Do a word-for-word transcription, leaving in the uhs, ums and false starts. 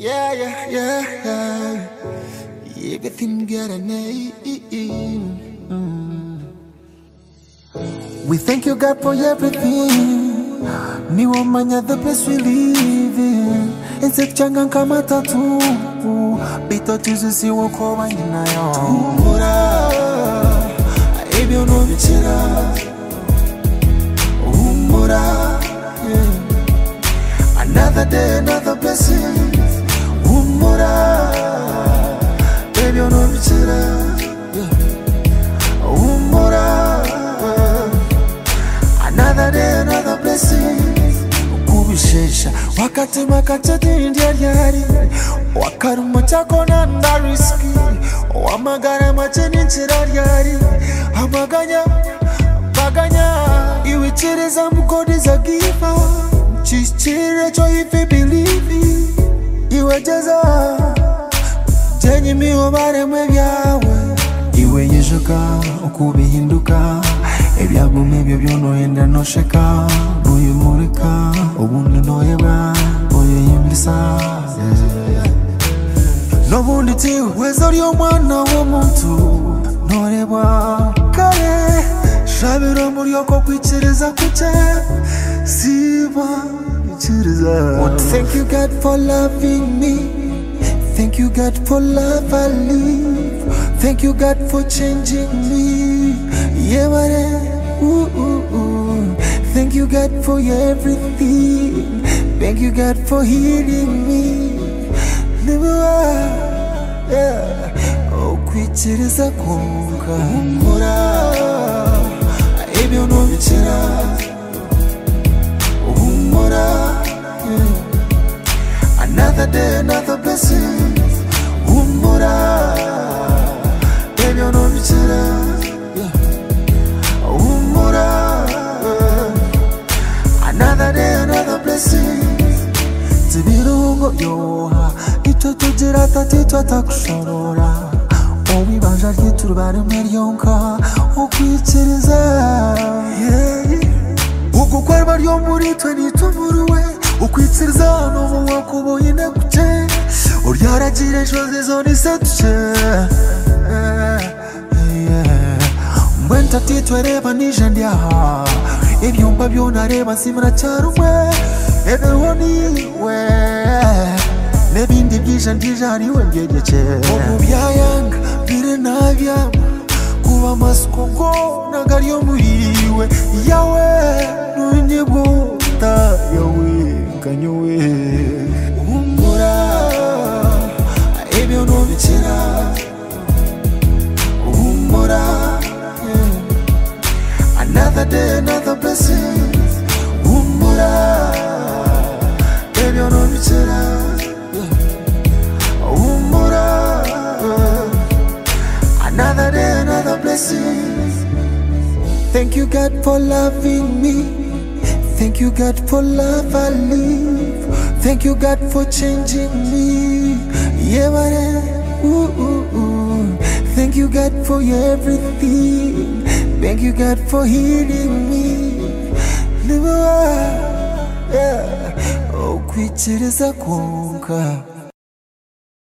Yeah, yeah, yeah, yeah. Everything got a name. Mm. We thank you, God, for everything. Ni wamanya the place we live in. Ense changa kama tatu. Bito tuzusi wako wanyina yo. Humura, ebyo no bichira. Humura, yeah. Another day, another blessing. Humura, ebyo no bichira. Humura, another day, another blessing. Kubishesha wakati makachati ndia yari wakaruma chako na ndariski wamagara macheni nchirari yari amaganya baganya iwichiriza mkodiza gifa chichire cho ifi believe iwejeza jenyi miho bare mwebyawe iwe yishuka ukubihinduka ebyagume ebyo byonoyenda nosheka nuyimurika ubundi noyeba oyeyimbisa nobundi ti wezo ly'omwana w'omuntu norebwa kale shabira muryoko kwikiriza kuce siba ikiriza. Thank you God for loving me. Thank you God for love I live. Thank you God for changing me. Yeah, but ooh, ooh, ooh. Thank you God for everything. Thank you God for healing me. Yeah. Oh, kwitiriza konka. Humura, ebyo no bichira. Humura, yeah. Another day, another blessing. Humura, ebyo no bichira. Another day, another blessing. Tibirungo yoha ito tugira tatito takushorora obibanja ry'turubare mweryonka ukwikiriza ugukwerwa ryo muri twe nitumuruwe ukwikiriza no wakuboye nakuce uryaragire joze zone setuce mbwenta titwereba nijendia ibyumba byonareba simra cyarumwe everyone nebindi byija ndijariwe byegece obubyayanga bire nabyama kuba masuko nagaryo muriwe yawe nunyebo ta yawe kanyowe humura ebyo no bikira humura another day another blessing humura ebyo no bikira humura another day another blessing. Thank you God for loving me. Thank you God for love I live. Thank you God for changing me. Yeah, but ooh, ooh, ooh. Thank you God for everything. Thank you God for healing me. Yeah. Oh, kwitiriza konka.